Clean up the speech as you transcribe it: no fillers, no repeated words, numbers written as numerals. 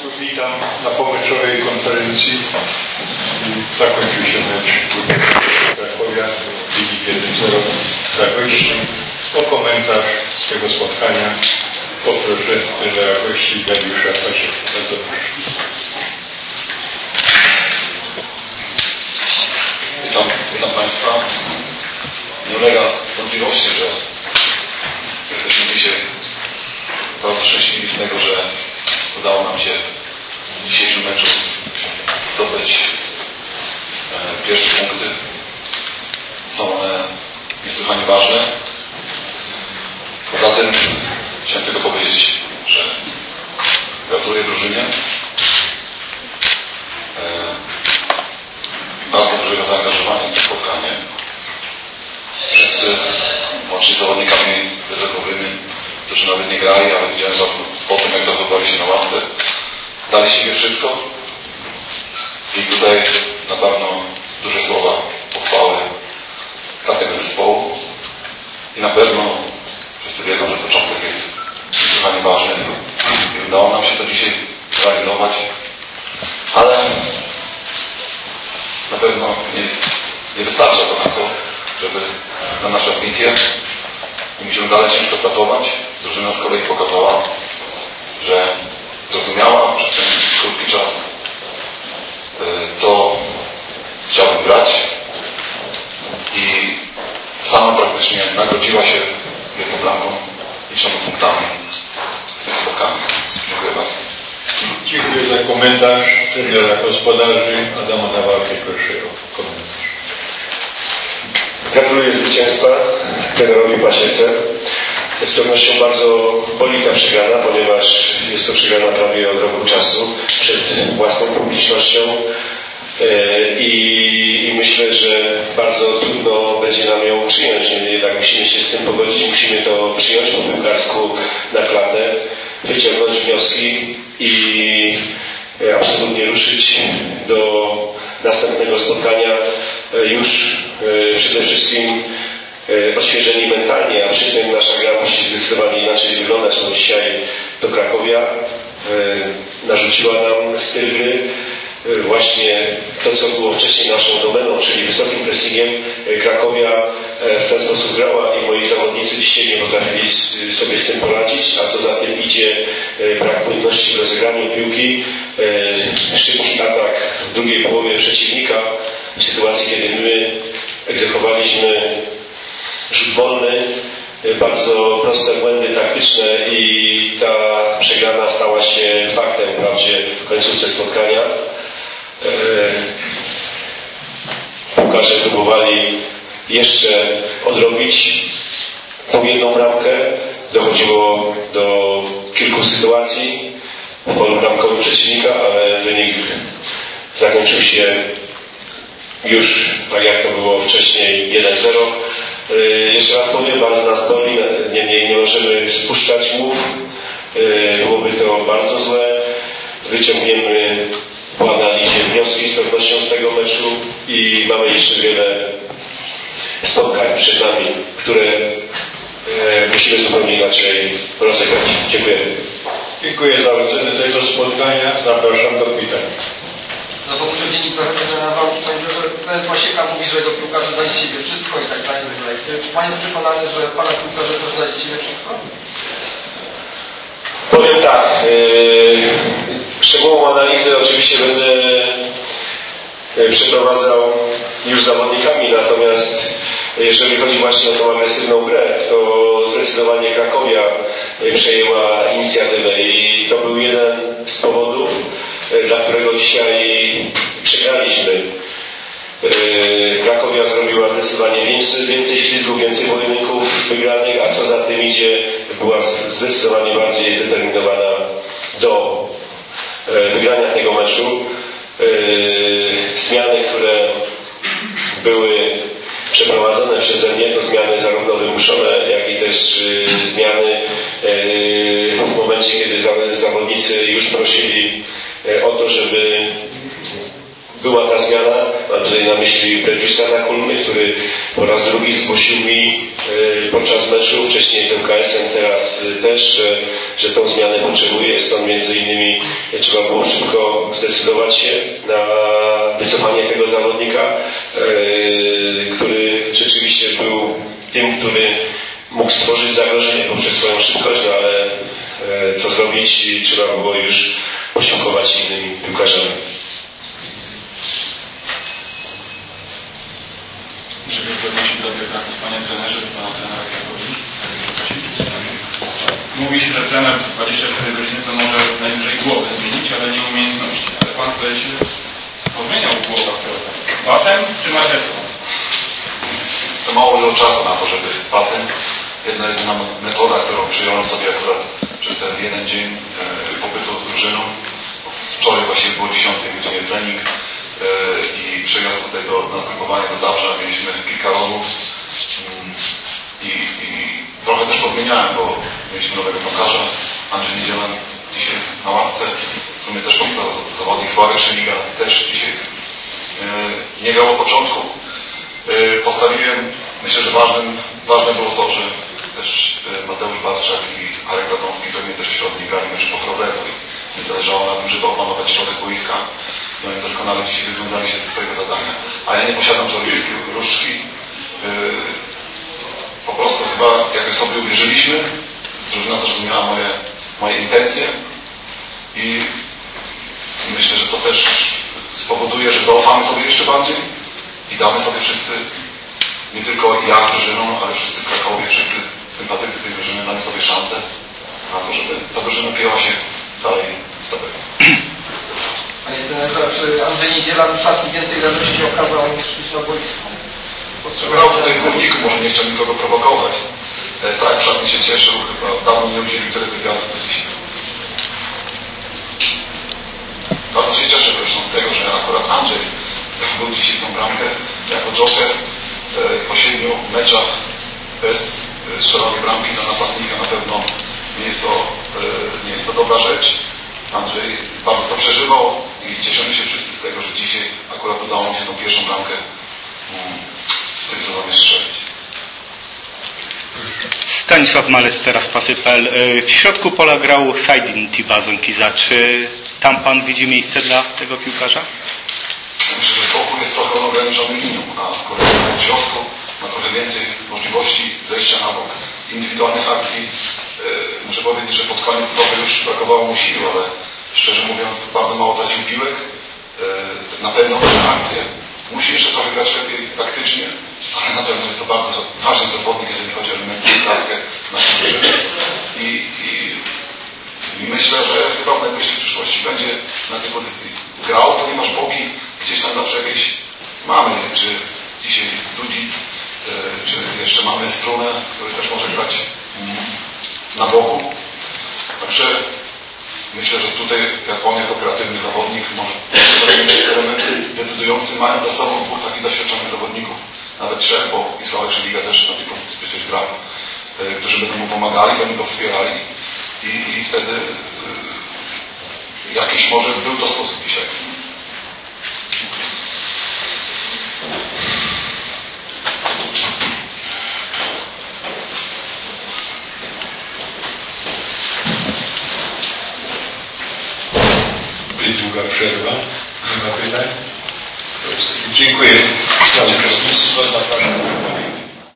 Witam na pomeczowej konferencji. Zakończył się mecz Krakowia Ligi 1-0 za gościem. O komentarz z tego spotkania poproszę trenera gości Dariusza Pasieka. Bardzo proszę. Witam Państwa. Nie ulega wątpliwości, że jesteśmy dzisiaj bardzo szczęśliwi z tego, że udało nam się w dzisiejszym meczu zdobyć pierwsze punkty. Są one niesłychanie ważne. Poza tym chciałem tylko powiedzieć, że gratuluję drużynie. Bardzo dużego zaangażowania w to spotkanie. Wszyscy, łącznie z zawodnikami rezerwowymi, którzy nawet nie grali, ale widziałem po tym, jak zachowywali się na ławce, dali siebie wszystko. I tutaj na pewno duże słowa pochwały dla tego zespołu. I na pewno wszyscy wiedzą, że początek jest niesłychanie ważny. I udało nam się to dzisiaj realizować. Ale na pewno nie wystarcza to na to, żeby na nasze ambicje. I musimy dalej ciężko pracować. Drużyna z kolei pokazała, że zrozumiała przez ten krótki czas, co chciałbym grać. I sama praktycznie nagrodziła się jedną bramką i 3 punktami w tym spotkaniu. Dziękuję bardzo. Dziękuję za komentarz trenera gospodarzy Adama Nawałki. Proszę o komentarz. Gratuluję zwycięstwa trenerowi Pasiece. Z pewnością bardzo boli ta przegrana, ponieważ jest to przegrana prawie od roku czasu przed własną publicznością i myślę, że bardzo trudno będzie nam ją przyjąć. Jednak musimy się z tym pogodzić, musimy to przyjąć po piłkarsku na klatę, wyciągnąć wnioski i absolutnie ruszyć do następnego spotkania już przede wszystkim odświeżeni mentalnie, a przy tym nasza gra musi zdecydowanie inaczej wyglądać, bo dzisiaj to Krakowia narzuciła nam styl gry, właśnie to, co było wcześniej naszą domeną, czyli wysokim pressingiem. Krakowia w ten sposób grała i moi zawodnicy dzisiaj nie potrafili sobie z tym poradzić, a co za tym idzie brak płynności w rozegraniu piłki, szybki atak w drugiej połowie przeciwnika, w sytuacji, kiedy my egzekwowaliśmy rzut wolny, bardzo proste błędy taktyczne i ta przegrana stała się faktem wprawdzie w końcówce spotkania. Piłkarze próbowali jeszcze odrobić tą jedną bramkę. Dochodziło do kilku sytuacji w polu bramkowym przeciwnika, ale wynik zakończył się już tak jak to było wcześniej 1-0. Jeszcze raz powiem, bardzo nas boli, niemniej nie możemy spuszczać głów. Byłoby to bardzo złe. Wyciągniemy po analizie wnioski z pewnością z tego meczu i mamy jeszcze wiele spotkań przed nami, które musimy zupełnie inaczej rozegrać. Dziękuję. Dziękuję za ocenę tego spotkania. Zapraszam do pytań. No bo muszę dziennik zachodni na Nawałki, że ten Pasieka mówi, że jego piłkarze dali z siebie wszystko i tak dalej. Czy Pan jest przekonany, że Pana piłkarze też dali z siebie wszystko? Powiem tak. Szczegółową analizę oczywiście będę przeprowadzał już z zawodnikami, natomiast jeżeli chodzi właśnie o tą agresywną grę, to zdecydowanie Krakowia przejęła inicjatywę i to był jeden z powodów, dla którego dzisiaj przegraliśmy. Krakowia zrobiła zdecydowanie więcej ślizgów, więcej pojedynków wygranych, a co za tym idzie, była zdecydowanie bardziej zdeterminowana do wygrania tego meczu. Zmiany, które były przeprowadzone przeze mnie, to zmiany zarówno wymuszone, jak i też zmiany w momencie, kiedy zawodnicy już prosili o to, żeby była ta zmiana. Mam tutaj na myśli Prejusa Kulmy, który po raz drugi zgłosił mi podczas meczu, wcześniej z MKS-em, teraz też, że tą zmianę potrzebuje. Stąd między innymi trzeba było szybko zdecydować się na wycofanie tego zawodnika, który rzeczywiście był tym, który mógł stworzyć zagrożenie poprzez swoją szybkość, no ale co zrobić? Trzeba było już posiłkować innymi piłkarzami. Żeby odnosić do Piotraków, panie trenerze, do pana trenera Krakowi. Mówi się, że trener w 24 godziny to może najwyżej głowę zmienić, ale nie umiejętności. Ale pan tutaj się pozmieniał w głowach trochę. Batem czy marchewką? To mało było czasu na to, żeby patent. Jedyna metoda, którą przyjąłem sobie akurat przez ten jeden dzień pobytu z drużyną. Wczoraj właściwie było 10 godzinie trening i przejazd tutaj na zgrupowanie do Zabrza. Mieliśmy kilka rozmów i trochę też pozmieniałem, bo mieliśmy nowego bramkarza, Andrzej Niedzielak dzisiaj na ławce. W sumie też zawodnik Sławek Szyliga też dzisiaj nie grał od początku. Postawiłem, myślę, że ważne było to, że też Mateusz Barczak i Arek Radomski pewnie też w środku grali mecz pokrojowo i nie zależało na tym, żeby opanować środek boiska. No i doskonale dzisiaj wywiązali się ze swojego zadania. A ja nie posiadam żołnierskiej różdżki. Po prostu chyba jakoś sobie uwierzyliśmy, drużyna zrozumiała moje intencje i myślę, że to też spowoduje, że zaufamy sobie jeszcze bardziej i damy sobie wszyscy, nie tylko ja z drużyną, ale wszyscy w Krakowie, wszyscy sympatycy tej drużyny, damy sobie szansę na to, żeby ta drużyna pięła się dalej w tabeli. Panie trenerze, czy Andrzej Niedziela w szatni więcej radości okazał niż na boisku? Grał tutaj w Górniku, może nie chciał nikogo prowokować. Tak, w szatni się cieszył, chyba dawno nie udzielił tyle wywiadów, co dzisiaj. Bardzo się cieszę zresztą z tego, że akurat Andrzej zdobył dzisiaj tą bramkę jako joker po 7 meczach bez strzelonej bramki na napastnika. Na pewno nie jest to dobra rzecz. Andrzej bardzo to przeżywał i cieszymy się wszyscy z tego, że dzisiaj akurat udało mu się tą pierwszą bramkę w tym sezonie strzelić. Stanisław Malec, teraz Pasy.pl. W środku pola grał Saidin Tiba-Zonkiza. Czy tam pan widzi miejsce dla tego piłkarza? Myślę, że Boku jest trochę ograniczonym linią, a z kolei w środku ma trochę więcej możliwości zejścia na bok, indywidualnych akcji. Muszę powiedzieć, że pod koniec trochę już brakowało mu sił, ale szczerze mówiąc bardzo mało tracił piłek. Na pewno te akcje. Musi jeszcze trochę grać lepiej taktycznie, ale na pewno jest to bardzo ważny zawodnik, jeżeli chodzi o elementy klaskę naszej drużyny. I myślę, że chyba w najbliższej przyszłości będzie na tej pozycji grał, ponieważ boki gdzieś tam zawsze jakieś mamy, czy dzisiaj Dudzic, czy jeszcze mamy Strunę, który też może grać na boku. Także myślę, że tutaj on jako kreatywny zawodnik może elementy decydujące, mając za sobą dwóch takich doświadczonych zawodników, nawet 3, bo i Sławek Szyliga też na tej pozycji przecież gra, którzy będą mu pomagali, będą go wspierali i wtedy jakiś może był to sposób dzisiaj. Długa przerwa. Nie ma pytań? Dziękuję. Zapraszam.